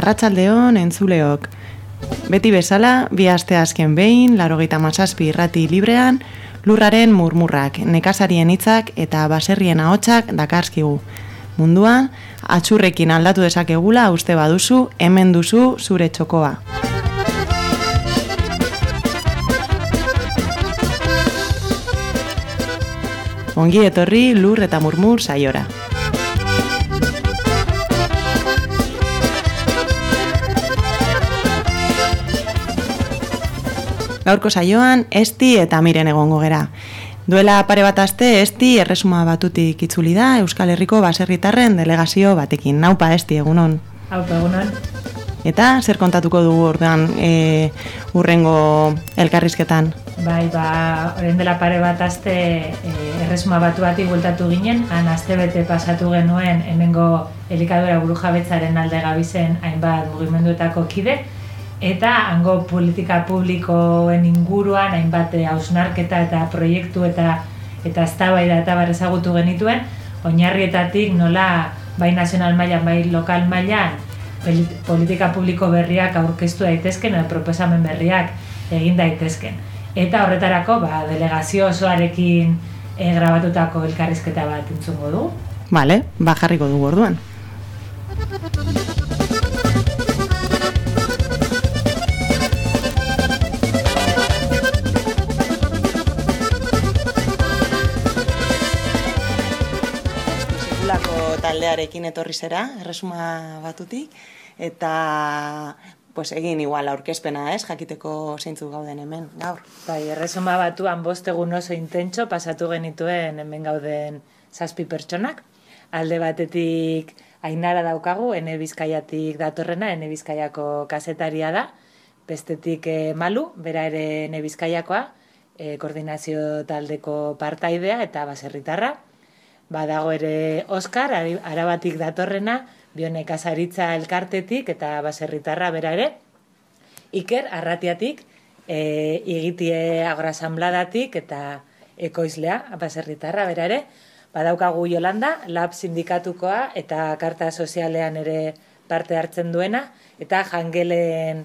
Arratsaldeon entzuleok. Beti bezala, bi aste azken behin, 97 irrati librean, lurraren murmurrak, nekazarien hitzak eta baserrien ahotsak dakarskigu. Mundua, atxurrekin aldatu dezakegula uste baduzu, hemen duzu zure txokoa. Ongi etorri lur eta murmur saiora. Gaurko saioan, Esti eta Miren egongo gera. Duela pare bat aste, Esti Erresuma Batutik itzuli da Euskal Herriko baserritarren delegazio batekin. Naupa, Esti, egunon. Haupa, egunon. Eta zer kontatuko dugu orduan hurrengo elkarrizketan? Bai, orain dela pare bat aste Erresuma Batu bati bueltatu ginen, han astebete pasatu genuen hemengo elikadura burujabetzaren alde gabizen hainbat mugimenduetako kide, eta hango politika publikoen inguruan hainbat hausnarketa eta proiektu eta eztabaida eta ezagutu genituen, oinarrietatik nola bai nazional mailan bai lokal mailan politika publiko berriak aurkeztu daitezken edo proposamen berriak egin daitezken. Eta horretarako delegazio osoarekin grabatutako elkarrizketa bat entzungo du. Bale, jarriko dugu orduan. Taldearekin etorri zera, Erresuma Batutik, eta egin igual aurkezpena, jakiteko zeintzuk gauden hemen, gaur. Bai, Erresuma Batuan 5 egun oso intentso pasatu genituen hemen gauden 7 pertsonak. Alde batetik Ainara daukagu, Ene Bizkaiatik datorrena, Ene Bizkaiako kazetaria da, bestetik Malu, bera ere Ene Bizkaiakoa, koordinazio taldeko partaidea eta baserritarra. Badago ere Oskar, Arabatik datorrena, Bionekazaritza elkartetik eta baserritarra bera ere. Iker, Arratiatik, Igitie agroasanbladatik eta ekoizlea, baserritarra bera ere. Badaukagu Yolanda, Lab sindikatukoa eta karta sozialean ere parte hartzen duena, eta jangelen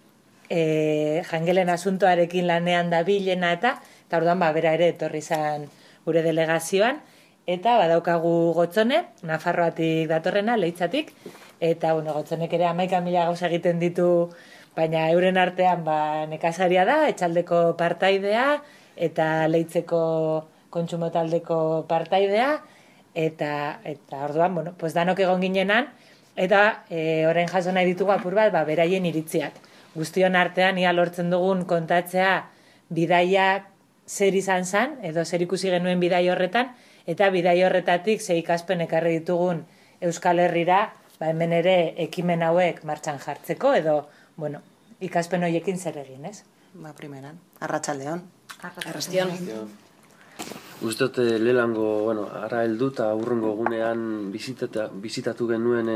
asuntoarekin lanean dabilena eta orduan bera ere etorri zan gure delegazioan. Eta badaukagu Gotzone, Nafarroatik datorrena, Leitzatik, eta Gotzonek ere 11.000 gauza egiten ditu, baina euren artean nekazaria da, etxaldeko partaidea, eta Leitzeko kontsumo taldeko partaidea, eta orduan, danok egon ginenan, eta orain jaso nahi ditugu apur bat, beraien iritziak. Guztion artean, ia lortzen dugun kontatzea bidaiak zer izan zan, edo zer ikusi genuen bidai horretan, eta bidai horretatik ze ikaspen ekarri ditugun Euskal Herrira, hemen ere ekimen hauek martxan jartzeko, edo, ikaspen horiekin zer egin, ez? Primeran, arratsaldeon. Arratsaldeon. Uste lehengo, ara heldu eta hurrengo egunean bizitatu genuen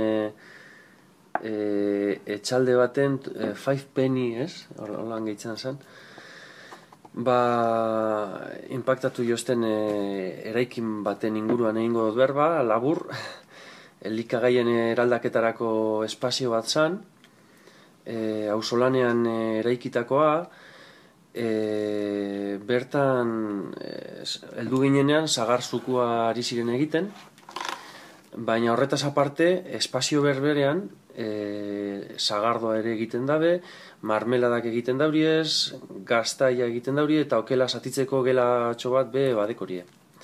etxalde baten 5 penny, ez? Horlan gehitzen zen. Inpaktatu jozten eraikin baten inguruan egingo dut berba, labur, elikagaien eraldaketarako espazio bat zan, auzolanean eraikitakoa, bertan heldu ginenean zagarzukua ari ziren egiten, baina horretaz aparte, espazio berberean, zagardoa ere egiten dabe, marmeladak egiten dauriez, gaztaia egiten daurie, eta okela satitzeko gelatxo bat badekorie.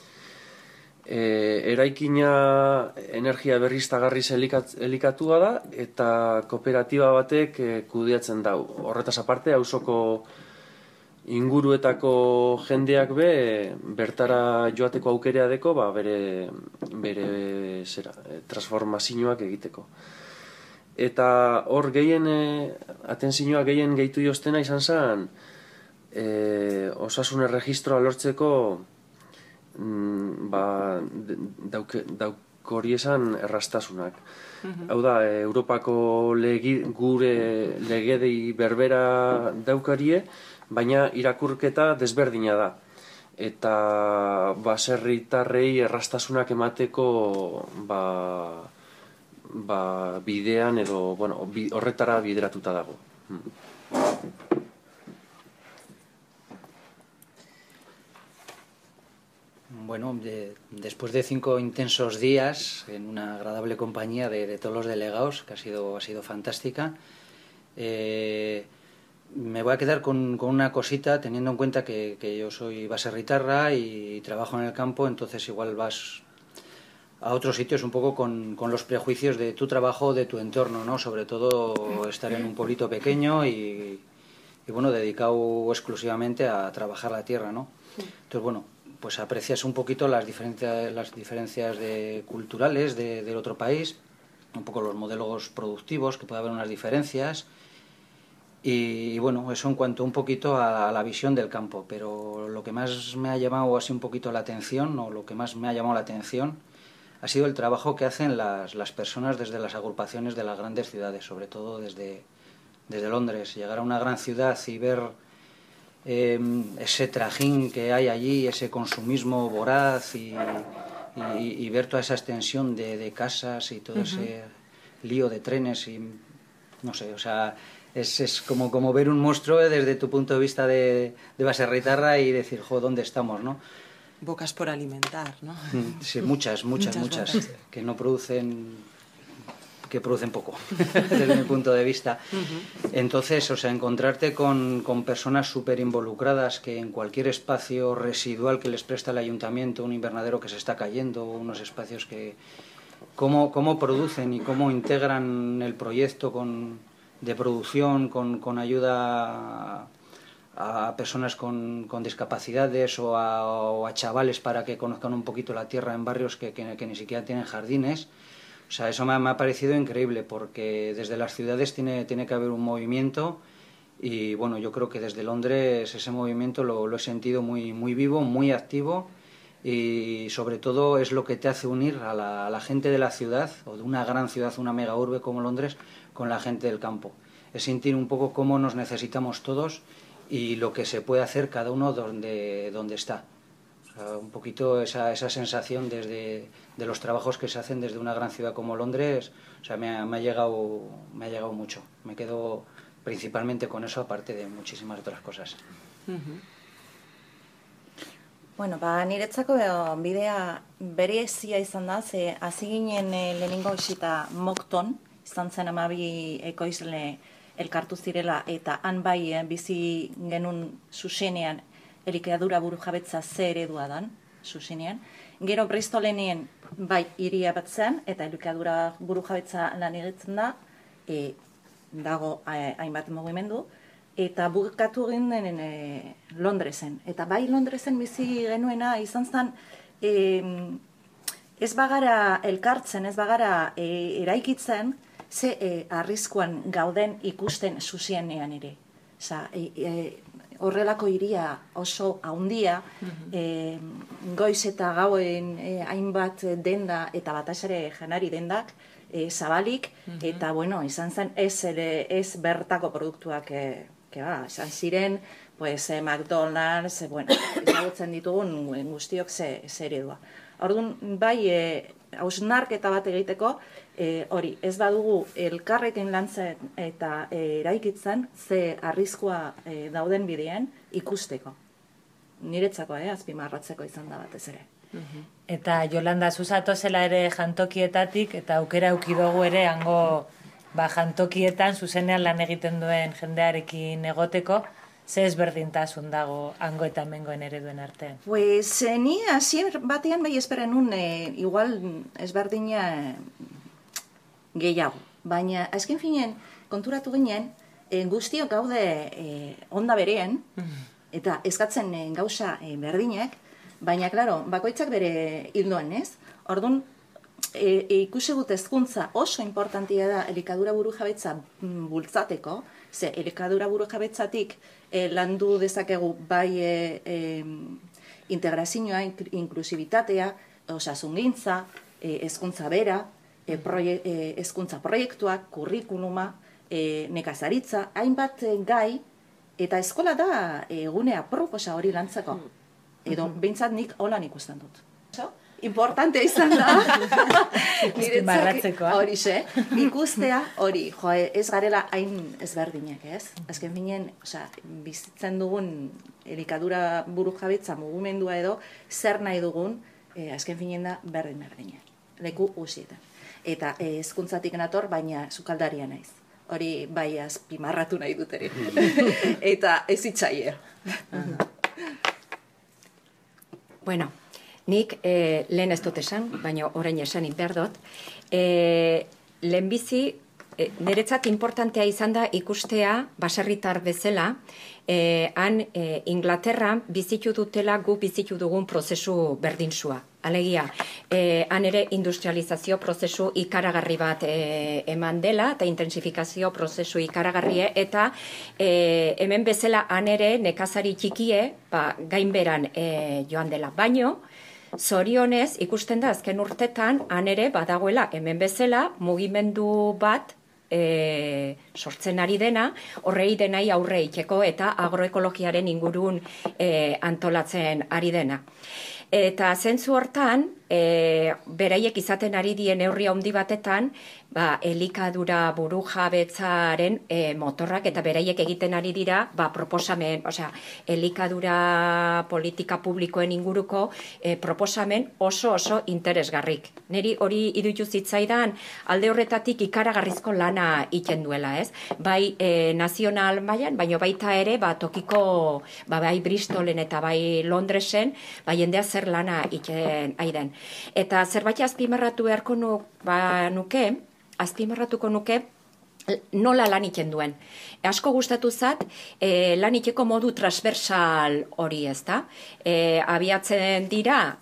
Eraikina energia berriztagarriz elikatua da, eta kooperatiba batek kudeatzen dau. Horretaz aparte, auzoko inguruetako jendeak bertara joateko aukerea deko, bere transformazioak egiteko. Eta hor atentzioa gehien gehitu joztena izan zen, osasun erregistroa lortzeko daukori esan errastasunak. Hau da, Europako gure legedei berbera daukarie, baina irakurketa desberdina da. Eta baserritarrei errastasunak emateko bidean edo horretara bideratuta dago. Bueno, después de 5 intensos días en una agradable compañía de todos los delegados, que ha sido fantástica, me voy a quedar con una cosita, teniendo en cuenta que yo soy baserritarra y trabajo en el campo, entonces igual vas a otros sitios un poco con los prejuicios de tu trabajo, de tu entorno, ¿no? Sobre todo estar en un pueblito pequeño y bueno, dedicado exclusivamente a trabajar la tierra, ¿no? Entonces, bueno, pues aprecias un poquito las diferencias culturales del otro país, un poco los modelos productivos, que puede haber unas diferencias, y bueno, eso en cuanto un poquito a la visión del campo. Pero lo que más me ha llamado así un poquito la atención, o lo que más me ha llamado la atención, ha sido el trabajo que hacen las personas desde las agrupaciones de las grandes ciudades, sobre todo desde Londres. Llegar a una gran ciudad y ver ese trajín que hay allí, ese consumismo voraz y ver toda esa extensión de casas y todo ese lío de trenes y no sé, o sea, es como ver un monstruo desde tu punto de vista de baserritarra y decir, jo, ¿dónde estamos, no? Bocas por alimentar, ¿no? Sí, muchas, que no producen... que producen poco, desde mi punto de vista. Entonces, o sea, encontrarte con personas súper involucradas que en cualquier espacio residual que les presta el ayuntamiento, un invernadero que se está cayendo, unos espacios que... cómo producen y cómo integran el proyecto de producción con ayuda a personas con discapacidades o a chavales para que conozcan un poquito la tierra en barrios que ni siquiera tienen jardines. O sea, eso me ha parecido increíble, porque desde las ciudades tiene que haber un movimiento y bueno, yo creo que desde Londres ese movimiento lo he sentido muy vivo, muy activo, y sobre todo es lo que te hace unir a la gente de la ciudad, o de una gran ciudad, una mega urbe como Londres, con la gente del campo. Es sentir un poco cómo nos necesitamos todos y lo que se puede hacer cada uno donde está. O sea, un poquito esa sensación de los trabajos que se hacen desde una gran ciudad como Londres, o sea, me ha llegado mucho. Me quedo principalmente con eso, aparte de muchísimas otras cosas. Bueno, niretzako bidea berezia izan da, ze hasi ginen lehenengo isita Moncton, izan zen 12 ekoizle elkartu zirela, eta han bai bizi genuen zuzenean elikadura burujabetza ze eredua dan, zuzenean. Gero Bristolenien bai hiria bat zen, eta elikadura burujabetza lan egitzen da, dago hainbat mugimendu, eta bukatu ginen Londresen. Eta bai Londresen bizi genuena izan zen, ez bagara elkartzen, ez bagara eraikitzen, ze arriskuan gauden ikusten zuzenean ere. Osa, horrelako hiria oso haundia, goiz eta gauen hainbat denda eta batez ere janari dendak zabalik, eta bueno, izan zen ez bertako produktuak izan ziren, pues McDonald's, bueno, ezagutzen ditugun guztiok ze eredua. Orduan, bai, hausnarketa bat egiteko, hori, ez badugu elkarrekin lantzen eta eraikitzen ze arriskua dauden bidean ikusteko. Niretzako, azpimarratzeko izan da batez ere. Eta Jolanda, zuzatozela ere jantokietatik, eta aukera aukidogu ere hango jantokietan zuzenean lan egiten duen jendearekin egoteko, ze ezberdintasun dago hango eta hemengoen ereduen artean? Pues ni hasier batean bai esperen igual ezberdina gehiago. Baina azken finean konturatu ginen guztiok gaude onda berean eta eskatzen gauza berdinak, baina claro, bakoitzak bere hildoan, ez? Orduan ikusi gut hezkuntza oso importantia da elikadura burujabetza bultzateko, ze elikadura burujabetzatik landu dezakegu bai integrazioa, inklusibitatea, osasungintza, hezkuntza bera, hezkuntza proiektuak, kurrikuluma, nekazaritza, hainbat gai, eta eskola da egunea proposa hori lantzeko. Edo, behintzat nik holan ikusten dut. importante izan da. Azpimarratzekoa. Horixe, ikustea hori, ez garela hain ezberdinak, ez? Azken finean, bizitzen dugun elikadura burujabetza mugimendua edo, zer nahi dugun, azken finean da berdin-berdina. Leku guztietan. Eta hezkuntzatik nator, baina sukaldaria naiz. Hori bai azpimarratu nahi dut ere. Eta ez itxaie. Bueno, nik lehen ez dut esan, baina orain esan inberdot. Lehenbizi, niretzat importantea izan da ikustea baserritar bezala, han Inglaterra bizitu dutela gu bizitu dugun prozesu berdintsua. Alegia, han ere industrializazio prozesu ikaragarri bat eman dela, eta intensifikazio prozesu ikaragarrie, eta hemen bezala han ere nekazari txikie gainberan joan dela. Baino, zorionez, ikusten da azken urtetan, han ere badagoela hemen bezala mugimendu bat sortzen ari dena, horrei denai aurre iteko eta agroekologiaren ingurun antolatzen ari dena. Eta zentzu hortan, beraiek izaten ari dien neurri handi batetan, elikadura burujabetzaren motorrak eta beraiek egiten ari dira proposamen, elikadura politika publikoen inguruko proposamen oso interesgarrik. Neri hori iruditu zitzaidan alde horretatik ikaragarrizko lana iten duela, ez? Bai nazional mailan, baina baita ere tokiko, bai Bristolen eta bai Londresen, bai jendea zer lana iten aiden. Eta zerbait azpimarratu beharko azpimarratuko nuke nola lan iten duen. Asko gustatu zat, lan iteko modu transversal hori, ez da? Abiatzen dira,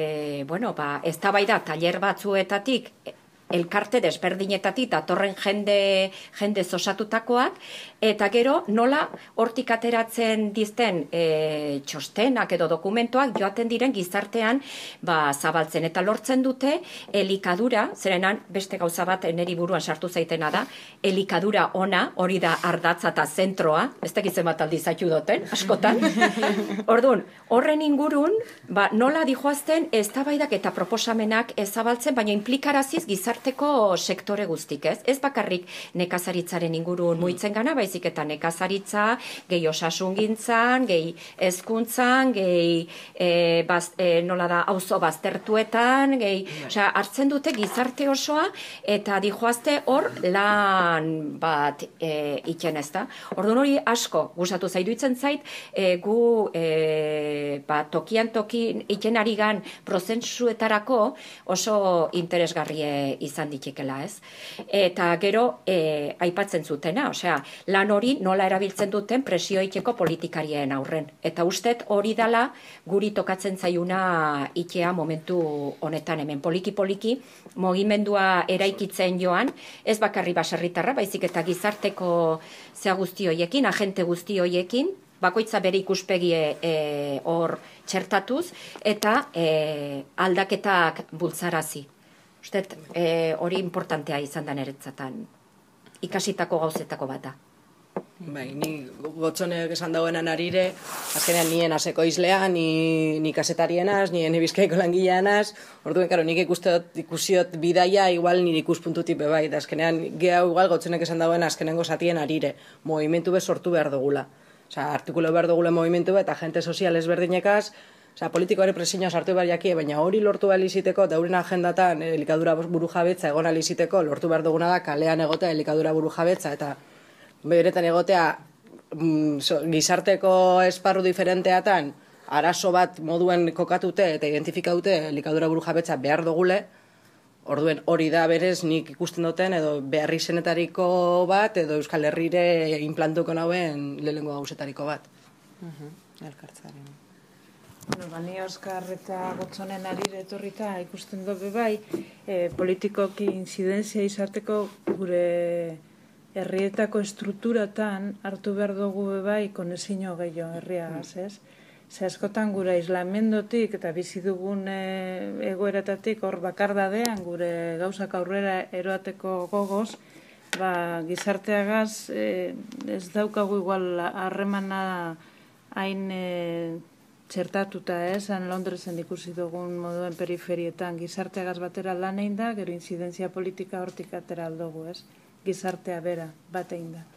eztabaida tailer batzuetatik, elkarte desberdinetatik datorren jende osatutakoak, eta gero nola hortik ateratzen dizten txostenak edo dokumentoak joaten diren gizartean zabaltzen. Eta lortzen dute elikadura, zerenan beste gauza bat neri buruan sartu zaitena da, elikadura ona, hori da ardatza eta zentroa, ez dakitzen bat aldizatu duten, askotan. Orduan, horren ingurun, nola dijoazten eztabaidak eta proposamenak zabaltzen, baina implikaraziz gizarteko sektore guztik, ez? Ez bakarrik nekazaritzaren ingurun muitzen gana, baizik eta nekazaritza, gehi osasungintzan, gehi hezkuntzan, gehi auzo baztertuetan, hartzen dute gizarte osoa, eta dijoazte hor lan bat iten, ez da? Orduan hori asko gustatu zaiduitzen zait, gu tokian iten ari gan prozesuetarako oso interesgarrie izan ditekela, ez? Eta gero aipatzen zutena, lan hori nola erabiltzen duten presio iteko politikarien aurren. Eta ustet hori dala guri tokatzen zaiuna itea momentu honetan hemen. Poliki-poliki mugimendua eraikitzen joan, ez bakarri baserritarra, baizik eta gizarteko zea guzti hoiekin, agente guzti hoiekin, bakoitza bere ikuspegie hor txertatuz, eta aldaketak bultzarazi. Ustet, hori importantea izan da niretzatan, ikasitako gauzetako bata. Bai, ni gotzonek esan dagoenan arire, azkenean nien aseko izlea, ni kasetarienaz, nien Bizkaiko langileanaz, orduen, karo, nik ikusiot bidaia, igual nire ikuspuntutik bebai, da azkenean, geha igual gotzonek esan dagoen azkenengo zatien arire, movimentu be sortu behar dugula. Artikulo behar dugule movimentu be, eta gente sozial ezberdinekaz, politikoare presioa sartu behar jakie, baina hori lortu behar iziteko, dauren agendatan elikadura burujabetza egon aliziteko, lortu behar duguna da kalean egotea elikadura burujabetza, eta beretan egotea gizarteko esparru diferenteatan arazo bat moduen kokatute eta identifikatute elikadura burujabetza behar dugule, orduen hori da berez nik ikusten duten edo beharri zenetariko bat edo Euskal Herrire implantuko nauen lehenengo gauzetariko bat. Elkartzaren. Ni Oskar eta Gotzonen arire etorrita ikusten dobe bai, politikoki inzidenzia izateko gure herrietako estrukturatan hartu behar dugu bai konezino gehiago herriagaz, ez? Ze askotan gure aislamendotik eta bizi dugun egoeratatik hor bakardadean gure gauzak aurrera eroateko gogoz, gizarteagaz ez daukagu igual harremana hain txertatuta, han Londresen ikusi dugun moduen periferietan, gizarteagaz batera lan egin da, gero inzidentzia politika hortik atera aldugu, gizartea bera, bat egin da.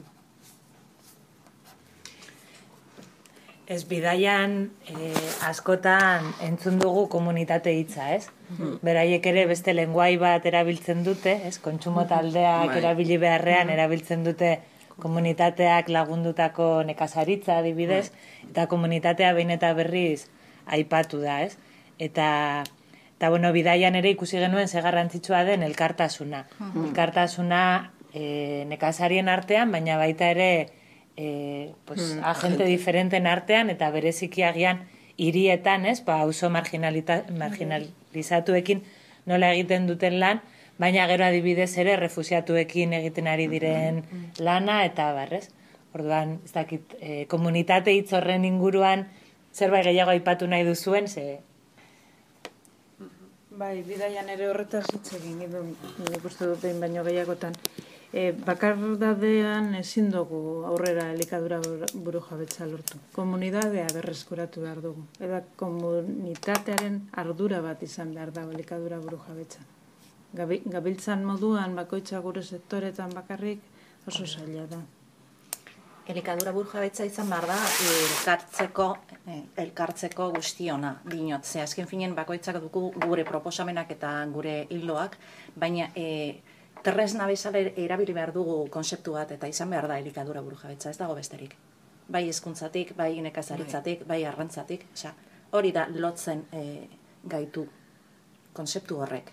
Ez bidaian askotan entzun dugu komunitate hitza, Beraiek ere beste lenguai bat erabiltzen dute, kontsumo taldeak erabili beharrean erabiltzen dute komunitateak lagundutako nekazaritza adibidez, eta komunitatea behin eta berriz aipatu da, Eta bueno, bidaian ere ikusi genuen ze garrantzitsua den elkartasuna. Elkartasuna nekazarien artean, baina baita ere agente diferenten artean, eta bereziki agian hirietan, auzo marginalizatuekin nola egiten duten lan, baina gero adibidez ere refusiatuekin egiten ari diren lana, eta barrez. Orduan, ez dakit, komunitate hitz horren inguruan zerbait gehiago aipatu nahi duzuen, ze... Bai, bidaian ere horretaz hitz egin, nik uste dut behin baino gehiagotan. Bakardadean ezin dugu aurrera elikadura burujabetza lortu. Komunitatea berreskuratu behar dugu. Eta komunitatearen ardura bat izan behar da elikadura burujabetza. Gabiltzan moduan bakoitza gure sektoretan bakarrik oso zaila da. Elikadura burujabetza izan behar da elkartzeko guztiona dinot. Ze azken finen bakoitzak dugu gure proposamenak eta gure hildoak, baina tresna bezala erabili behar dugu konzeptu bat eta izan behar da elikadura burujabetza, ez dago besterik. Bai hezkuntzatik, bai nekazaritzatik, bai arrantzatik, hori da lotzen gaitu konzeptu horrek.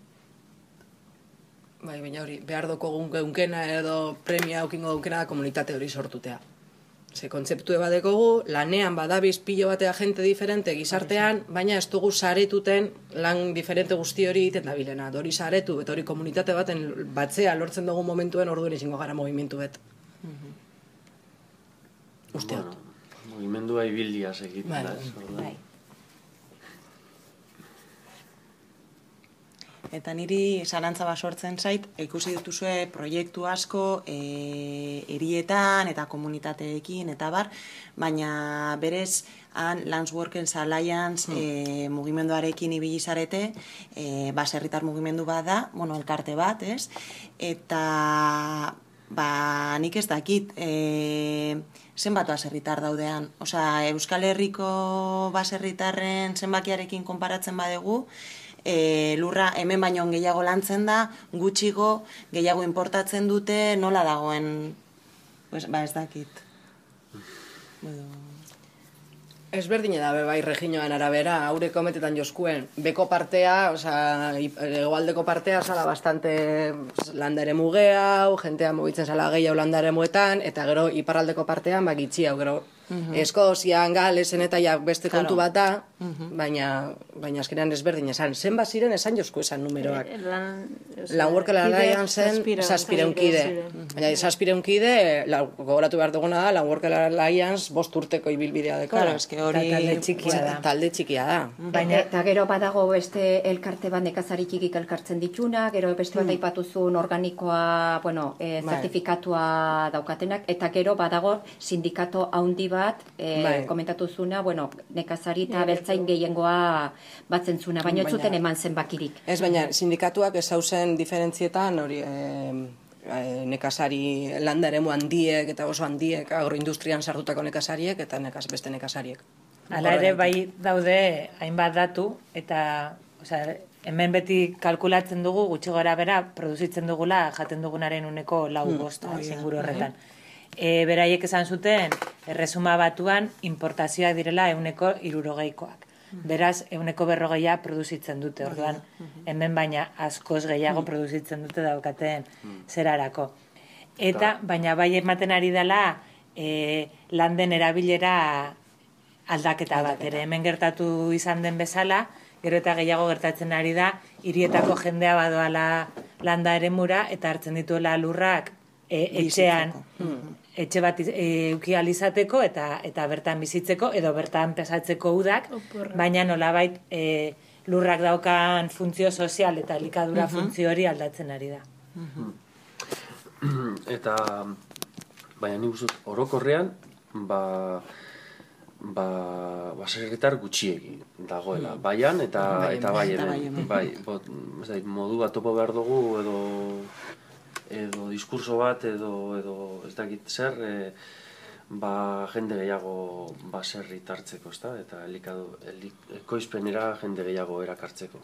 Bai, baina hori, behar doko geunkena edo premia aukingo geukena da komunitate hori sortutea. Ze kontzeptue badekogu, lanean badabiz pilo batea jente diferente gizartean, baina ez dugu saretuten lan diferente guzti hori egiten dabilena. Hori saretu, eta hori komunitate baten batzea lortzen dugu momentuen orduen izango gara movimentu bet. Uste dut. Movimendua ibildiaz egiten da. Eta niri zalantza bat sortzen zait, ikusi dituzue proiektu asko herietan eta komunitateekin eta bar, baina berez Lands Workers Alliance mugimenduarekin ibili zarete, baserritar mugimendu bat da, elkarte bat, eta nik ez dakit, zenbat baserritar daudean. Osea, Euskal Herriko baserritarren zenbakiarekin konparatzen badegu, lurra hemen baino gehiago lantzen da, gutxigo gehiago importatzen dute, nola dagoen, ez dakit. Ezberdine da, bai reginoan arabera, haureko metetan joskuen. Beko partea, egoaldeko partea, zala bastante landare mugea, jentea mugitzen zala gehiago landare muetan, eta gero iparraldeko partean, gitxi hau, gero Eskozian, Galesen eta beste kontu bat da, baina azkenean ezberdin esan. Zen baziren esan josku esan numeroak. Land Workers Allianceen 700 kide. Baina 700 kide, gogoratu behar duguna da, Land Workers Alliance 5 urteko ibilbidea dekora. Talde txikia da. Eta gero badago beste elkarte bat nekazari txikik elkartzen dituna, gero beste bat aipatuzun organikoa, zertifikatua daukatenak, eta gero badago sindikato haundi bat, komentatu zuna, nekazari eta beltzain gehiengoa batzen zuna, baina ez zuten eman zenbakirik. Ez, baina sindikatuak ez hausen diferentzietan, hori nekazari landaremu handiek eta oso handiek agroindustrian sartutako nekazariek eta beste nekazariek. Hala ere bai daude hainbat datu eta hemen beti kalkulatzen dugu gutxi gora bera produzitzen dugula jaten dugunaren 4% inguru horretan. Beraiek esan zuten, erresuma batuan importazioak direla 160koak. Beraz, 140 produzitzen dute, orduan, hemen baina askoz gehiago produzitzen dute daukaten zerarako. Eta, baina bai ematen ari dela, landen erabilera aldaketa bat, ere hemen gertatu izan den bezala, gero eta gehiago gertatzen ari da, hirietako jendea badoala landa eremura, eta hartzen dituela lurrak etxean, etxe bat eukializateko eta bertan bizitzeko edo bertan pesatzeko udak, baina nolabait lurrak daukan funtzio sozial eta elikadura funtzio hori aldatzen ari da. Eta baina nik uste orokorrean baserritar gutxiegi dagoela. Baian eta bai hemen. Bai, modu bat topo behar dugu edo diskurso bat edo ez dakit zer, jende gehiago baserrit hartzeko, ezta? Eta ekoizpenera jende gehiago erakartzeko.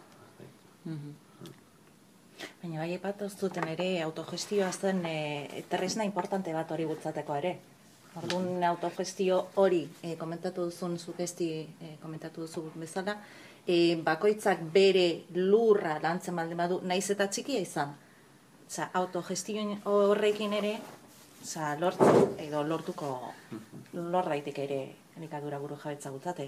Baina bai bat zuten ere autogestioa zen tresna importante bat hori bultzateko ere. Orduan autogestio hori komentatu duzun komentatu duzu bezala, bakoitzak bere lurra lantzen baldin badu, naiz eta txikia izan. Autogestio horrekin ere lor daitek ere elikadura burujabetza bultzate.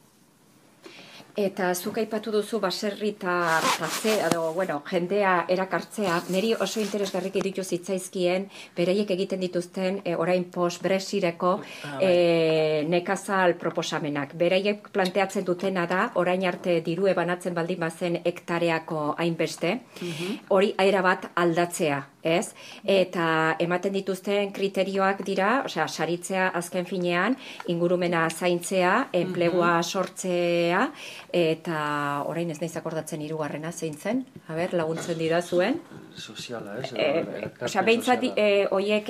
Eta zuk aipatu duzu baserritar jendea erakartzea, niri oso interesgarrik iruditu zitzaizkien beraiek egiten dituzten orain post-Brexiteko nekazal proposamenak. Beraiek planteatzen dutena da, orain arte dirue banatzen baldin bazen hektareako hainbeste, hori erabat aldatzea. Ez? Eta ematen dituzten kriterioak dira, saritzea azken finean, ingurumena zaintzea, enplegua sortzea, eta orain ez naiz akordatzen hirugarrena zein zen, laguntzen dira zuen. Soziala, behintzat horiek,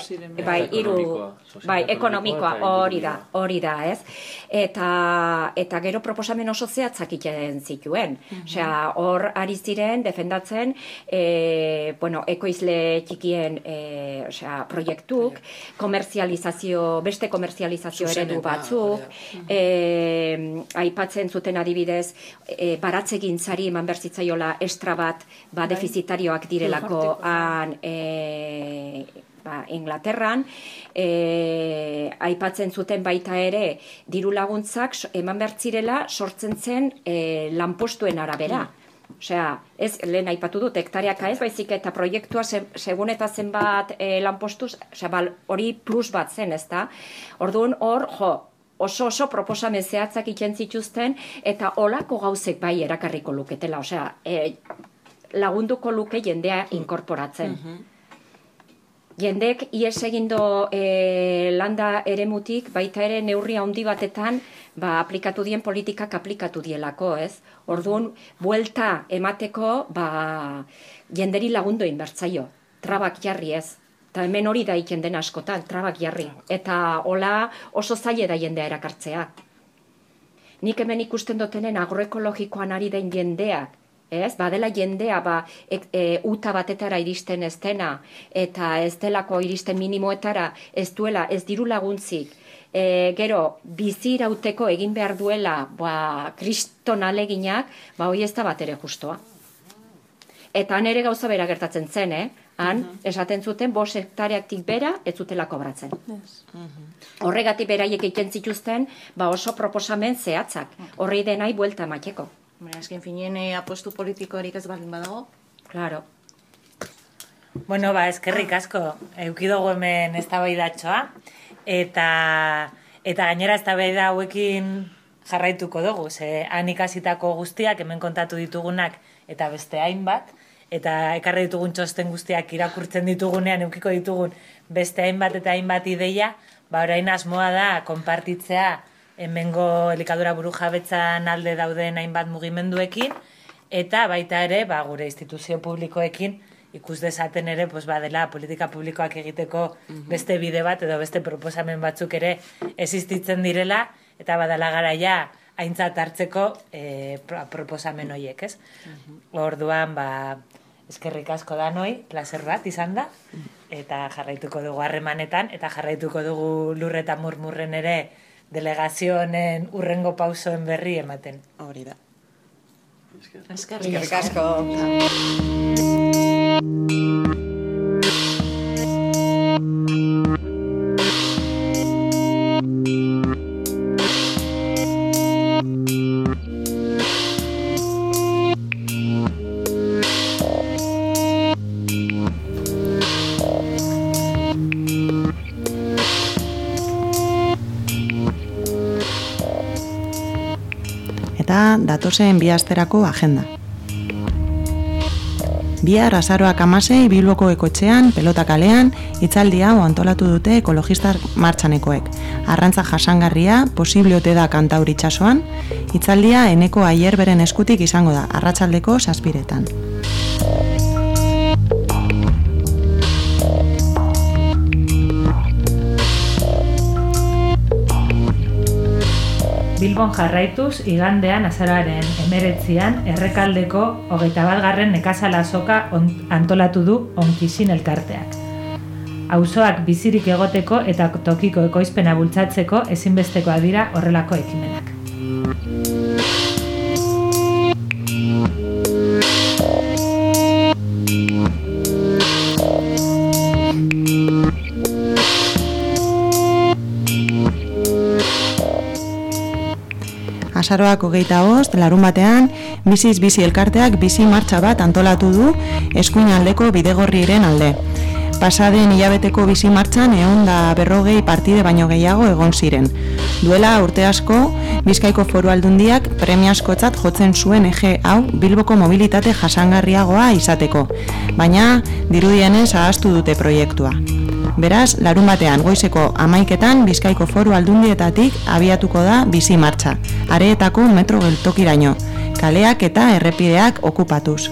ekonomikoa, hori da, ez? Eta gero proposamen oso zehatzak egiten zituen. Hor ari ziren, defendatzen, ekoizle txikien proiektuk, beste komerzializazio eredu batzuk, aipatzen zuten adibidez, baratzegintzari eman berzitzaiola estra bat defizitarioak direlako Inglaterran, aipatzen zuten baita ere diru laguntzak eman bertzirela sortzen zen lanpostuen arabera. Ez lehen aipatu dut, hektareaka ez baizik eta proiektua segun eta zenbat lanpostuz, hori plus bat zen, ez da? Orduan hor, oso proposamen zehatzak egiten zituzten eta olako gauzek bai erakarriko luketela, lagunduko luke jendea inkorporatzen. Jendek ies egindo landa eremutik baita ere neurri handi batetan aplikatu dien politikak aplikatu dielako, ez? Orduan, buelta emateko jenderi lagundu inbertzaio, trabak jarri ez. Eta hemen hori da iken den askotan, trabak jarri. Eta hola oso zaila da jendea erakartzea. Nik hemen ikusten dutenen agroekologikoan ari den jendeak, ez? Badela jendea uta batetara iristen ez dena, eta ez delako iristen minimoetara, ez duela, ez diru laguntzik, gero, bizi irauteko egin behar duela kriston aleginak, hori ez da bat ere justoa. Eta han ere gauza bera gertatzen zen, han, esaten zuten, 5 hektareaktik bera, ez zutela kobratzen. Horregatik beraiek egiten zituzten, oso proposamen zehatzak, horri denai buelta emateko. Azken finien apostu politikorik ez baldin badago? Claro. Bueno, eskerrik asko, eukidogu hemen eztabaidatxoa, eta gainera eztabaida hauekin jarraituko dugu, han ikasitako guztiak hemen kontatu ditugunak eta beste hainbat, eta ekarri ditugun txosten guztiak irakurtzen ditugunean eukiko ditugun beste hainbat eta hainbat ideia, orain asmoa da konpartitzea hemengo elikadura burujabetzan alde dauden hainbat mugimenduekin, eta baita ere gure instituzio publikoekin ikus dezaten ere badela politika publikoak egiteko beste bide bat edo beste proposamen batzuk ere existitzen direla, eta badala garaia aintzat hartzeko proposamen horiek, ez? Orduan, eskerrik asko danoi, placer bat izan da, eta jarraituko dugu harremanetan, eta jarraituko dugu Lur eta Murmurren ere delegazioen urrengo pausoen berri ematen. Hori da. Eskerrik asko. Eta datozen 2 asterako agenda. Bihar azaroak 16 Bilboko Ekotxean, Pelota kalean, hitzaldi hau antolatu dute ekologistak martxanekoek. Arrantza jasangarria, posible ote da Kantauri itsasoan, hitzaldia Eneko Aierberen eskutik izango da, arratsaldeko 7:00. Bilbon jarraituz, igandean azaroaren 19an Errekaldeko 21. nekazal azoka antolatu du Onkizin elkarteak. Auzoak bizirik egoteko eta tokiko ekoizpena bultzatzeko ezinbestekoa dira horrelako ekimenak. Azaroak 25, larunbatean, Biziz bizi elkarteak bizi martxa bat antolatu du eskuinaldeko bidegorriren alde. Pasaden hilabeteko bizi martxan 140 partide baino gehiago egon ziren. Duela urte asko, Bizkaiko Foru Aldundiak premiazkotzat jotzen zuen eje hau Bilboko mobilitate jasangarriagoa izateko, baina dirudienez ahaztu dute proiektua. Beraz, larunbatean goizeko 11etan Bizkaiko Foru Aldundietatik abiatuko da bizi martxa, areetako metro geltokiraino, kaleak eta errepideak okupatuz.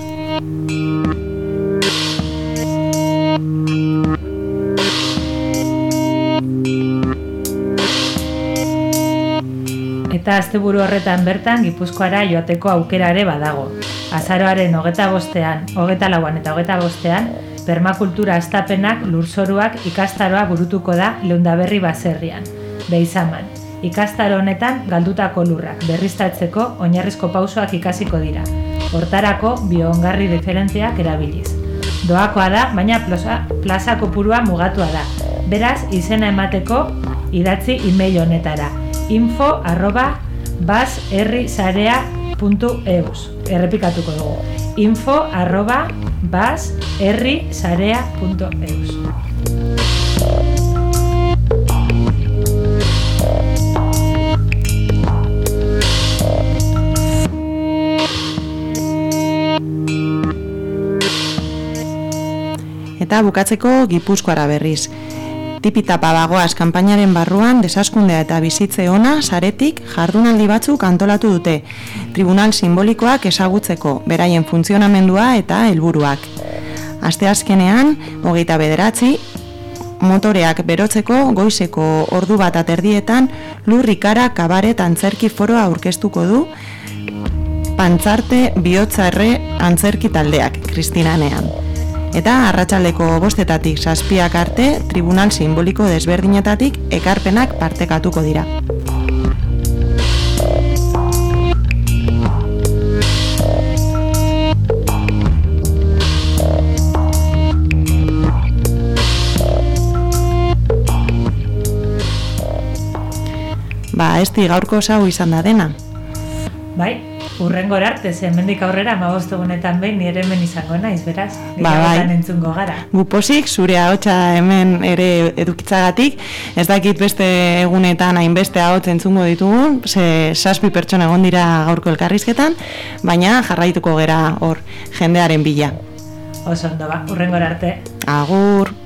Eta asteburu horretan bertan Gipuzkoara joateko aukera ere badago. Azaroaren 25an, 24an eta 25an, permakultura astapenak lurzoruak ikastaroa burutuko da Leundaberri baserrian, Beizaman. Ikastaro honetan galdutako lurrak berriztatzeko oinarrizko pausoak ikasiko dira. Hortarako bioongarri diferenteak erabiliz. Doakoa da, baina plaza kopurua mugatua da. Beraz, izena emateko idatzi email honetara. info@basherrisarea.eus. Errepikatuko dugu. info@basherrisarea.eus. Eta bukatzeko Gipuzkoara berriz. Tipitapa dagoaz kanpainaren barruan desaskundea eta bizitze ona saretik jardunaldi batzuk antolatu dute, tribunal simbolikoak ezagutzeko, beraien funtzionamendua eta helburuak. Asteazkenean, 29, motoreak berotzeko goizeko 1:30 Lurrikara kabaret antzerki foroa aurkeztuko du Pantzarte Bihotzarre antzerki taldeak, Kristinanean. Eta arratsaldeko 5:00 7:00 arte, tribunal simboliko desberdinetatik ekarpenak partekatuko dira. Ez gaurko hau izan da dena. Bai, urrengora arte, hemendik aurrera 15 egunetan behin nire hemen izango naiz, beraz. Gehiagotan entzungo gara. Gupozik, zure ahotsa hemen ere edukitzagatik, ez dakit beste egunetan hainbeste ahots entzungo ditugun, 7 pertsona egon dira gaurko elkarrizketan, baina jarraituko gera hor jendearen bila. Oso ondo ba, urrengora arte. Agur.